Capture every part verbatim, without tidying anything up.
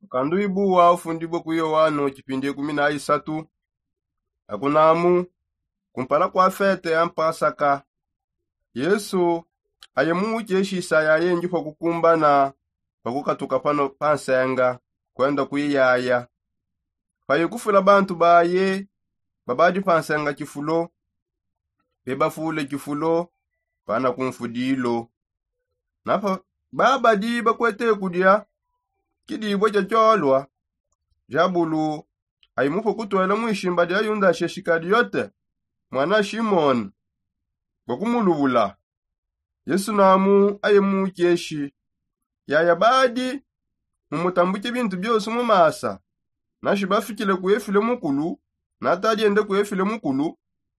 Kandu ibuwa ufundibwe ku Yohana chipindi kumi na isatu. Akunamu kumpala kwa fete ya Pasaka. Yesu ayemu cheshisa yayenji kwa kukumbana pakukatuka pano pansenga kwenda kuyiyaya. Payekufula bantu baye babadi pansenga chifulo bebafule chifulo pana kumfudilo. Napa baba di bakwete kudia kidibwe chacholwa jabulu ayimupo kutwela mwishimba dia yunda sheshikadi yote mwana Shimon bakumulubula. Yesu namu ayemu cheshi yaya badi mumutambuke bintu byose mumasa nashi bafikile kuyefile mukulu natadi ende kuyefile mukulu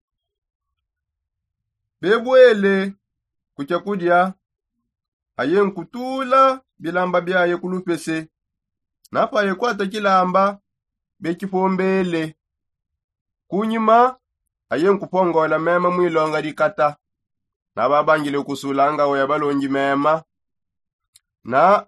bebwele kucha kudya ayenkutula bilamba byaye kulupese napa yekwata kilamba bekipombele kunyima ayenkupongola mema mwilonga likata na babangile kusulanga oya balonji mema na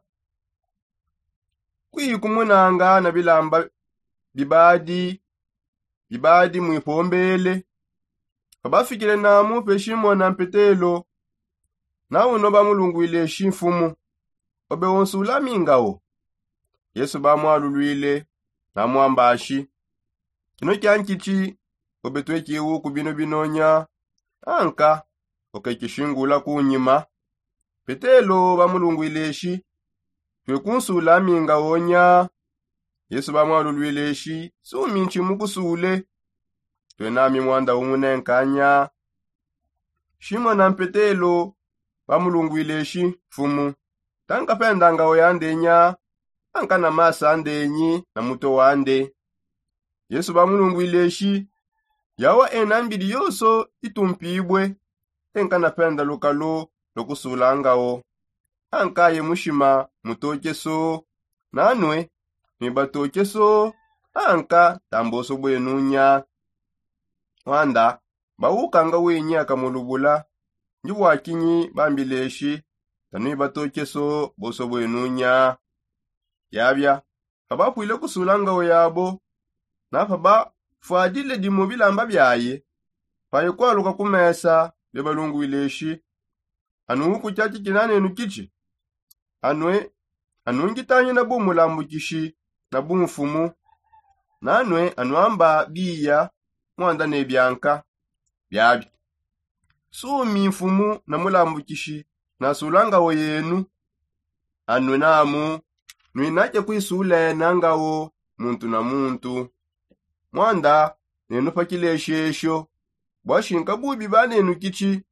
kuyikumunanga na bilamba bibadi bibadi mwipombele babafikile namu pe Shimon na Petelo na uno bamulungwile shimfumu obe wonsula mingawo. Yesu bamwalulwile na mwambashi kino kyankichi obe tweki uku bino binonya anka okekishingula kunyima. Petelo bamulungwile shi twekunsula mingawo nya. Yesu bamwalulwile shi suminchi mukusule twenami mwanda umunenkanya. Shimon na Petelo bamulungwile shi fumu tanka pendanga oyande nya anka na masa andenyi na muto wande. Yesu bamulungwile shi yawa enambili yoso itumpibwe enka na penda lukalo lokusulangao anka ye mushima mutokeso nanwe nibatokeso anka tamboso bwenunya wanda bawukanga wenyi akamulubula njibwa kinyi bambileshi tanwi batokeso boso bwenunya yabya abapwile kusulanga yabo nafa ba fwadile dimu bilamba byaye payekwaluka kumesa bebalungwileshi anu kuchachi kinane nukichi anwe anungitanyi na bumulambu kishi na bumfumu nanwe anuamba biya mwanda nebyanka byabi sumi mfumu na mulambu kishi na sulanga yenu anwe namu nwinache kwisule nangawo muntu na muntu mwanda nenu pakileshesho bwashinka bubi banenu kichi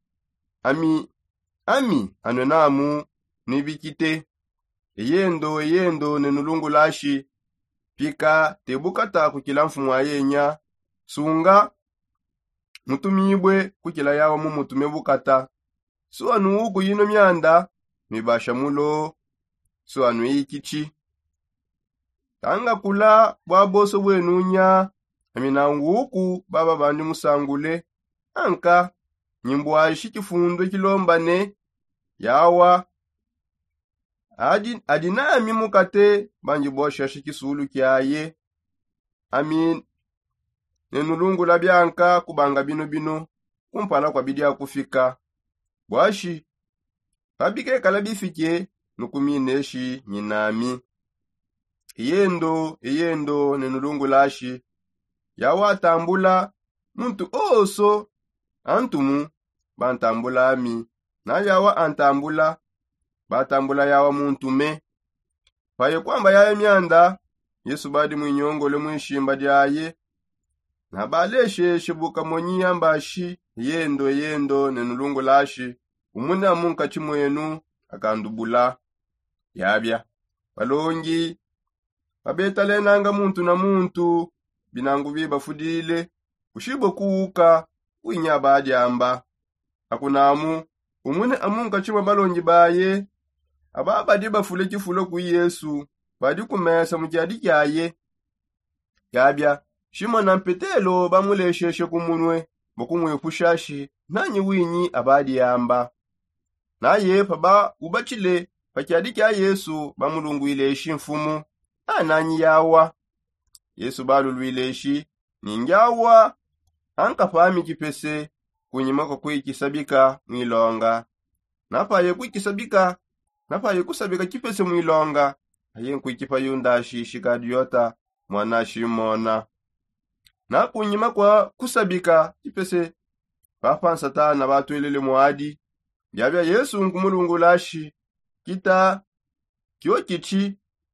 ami ami anwe namu nibikite eyendo eyendo nenulungu lashi pika tebukata kukila mfumu ayenya sunga mutumibwe kukila yawa mumutume bukata suanu uku yino myanda mibasha mulo suanu ikichi tanga kula bwaboso bwenunya aminangu uku baba bandi musangule anka nyimbwa shikifundo kilombane yawa adi adinami mukate banji bosha shikisulu kyaye amin nenulungu labyanka kubanga bino bino kumpala kwa bidia kufika bwashi babike kala bifike nukumineshi nyinami yendo yendo nenulungu lashi yawa tambula muntu oso antumu bantambula ami na yawa antambula batambula yawa muntu me paye kwamba yaye myanda Yesu badi mwinyongole mwishimba dyaye na baleshe shibuka monyi yambashi yendo yendo nenulungu lashi umuna munka chimwenu akandubula yabya balongi babetale nanga muntu na muntu binangu bibafudile kushibo kuuka uinya badi amba akunamu umune amunka chimwa balongi baye ababa diba fule kifulo ku Yesu badi kumesa mujadi kyaye yabya Shimon na Petelo bamulesheshe kumunwe bokumwe kushashi nanyi winyi abadi yamba naye paba ubachile pakyadi kya Yesu bamulungwile shimfumu ananyi yawa. Yesu balulwileshi ninjawa ankafami kipese kunyima kwa kuikisabika mwilonga. Napaye kuikisabika napaye kusabika kipese mwilonga aye nkuikipa yundashi shikadiyota mwana Shimona. Na kunyima kwa kusabika kipese papa Satana batwelele mwadi byabya Yesu nkumulungulashi kita kyo kichi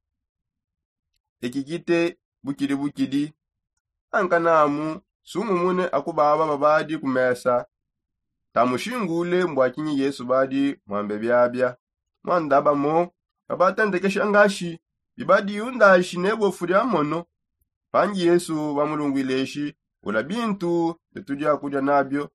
ekikite bukidi bukidi ankanamu sumumune akubaba babadi kumesa tamushingule mbwakinyi Yesu badi mwambe byabya mwandaba mo abatandeke shangashi bibadi yundashi nebo furya mono panji Yesu bamulungwileshi ula bintu betujya kujya nabyo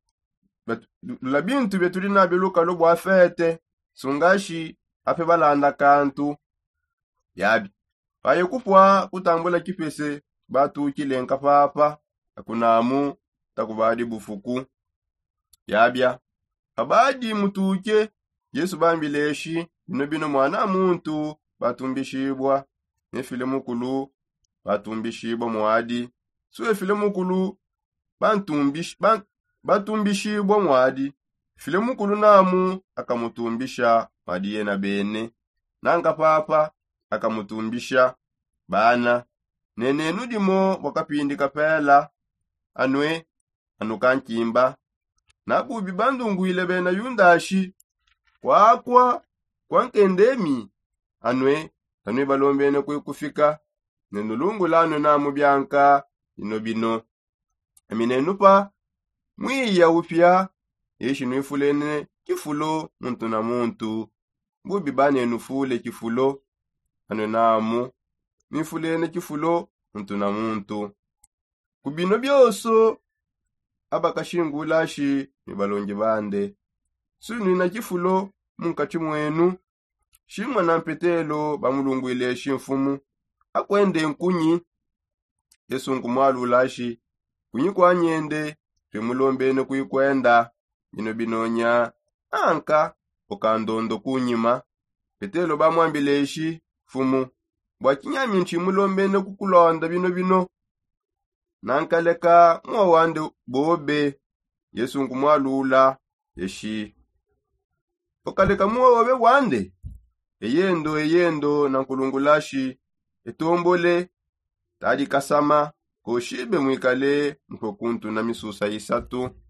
ula bintu betuli nabyo lukalo bwa fete sungashi ape balanda kantu yabi paye kupwa kutambula kipese batu kilenka papa akunamu takubadi bufuku yabya abadi mutuke Yesu bambileshi bino bino mwana muntu batumbishibwa nefile mukulu batumbishibwa mwadi suwe file mukulu bantumbish ban, batumbishibwa mwadi file mukulu namu akamutumbisha madiye na bene nanga papa akamutumbisha bana nene nudimo wakapindi kapela anwe anukankimba nabubi bandungwile bena yundashi kwakwa kwankendemi anwe anwe balombene kufika nenulungu lano namu byanka ino bino aminenupa mwiya upya yeshi nwifulene kifulo muntu na muntu bubi bane nufule kifulo anwe namu nifulene kifulo muntu na muntu kubino byoso abakashingulashi nibalonge bande sunu na kifulo munkati mwenu shimwa na mpetelo bamulungwile shimfumu akwende nkunyi Yesu nkumwalulashi kunyi kwa nyende temulombene kuikwenda bino binonya anka okandondo kunyima petelo bamwambileshi fumu bwakinyami nchimulombene kukulonda bino bino nankaleka mwawande bobe Yesu nkumwalula yeshi okaleka mwawabe wande eyendo eyendo nankulungulashi etombole tadi kasama koshibe mwikale mkokuntu na misusa isatu